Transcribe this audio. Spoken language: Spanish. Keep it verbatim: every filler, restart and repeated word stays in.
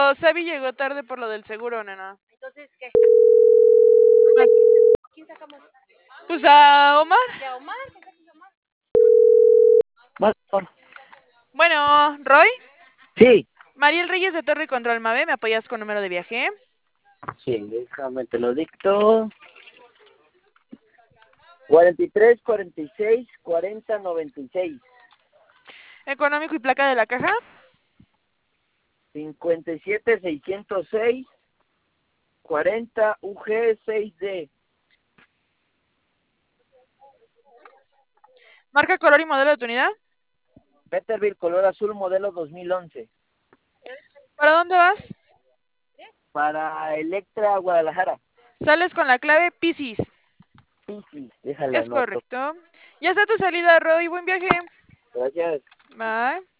Pero Sabi llegó tarde por lo del seguro, nena. Entonces, ¿qué? Más- ¿A quién sacamos? Pues a Omar. ¿Y a Omar? ¿Qué saques a Omar? Bueno, Bueno, Roy. sí. Mariel Reyes de Torre Control Mave, ¿me apoyas con número de viaje? Sí, déjame te lo dicto. cuarenta y tres, cuarenta y seis, cuarenta, noventa y seis. Económico y placa de la caja. cincuenta y siete, seiscientos seis, cuarenta, U G seis D. Marca, color y modelo de tu unidad. Peterbilt color azul modelo dos mil once. ¿Para dónde vas? Para Electra Guadalajara. Sales con la clave Piscis. Sí, sí, déjala Es anoto. correcto. Ya está tu salida, Roy. Buen viaje. Gracias. Bye.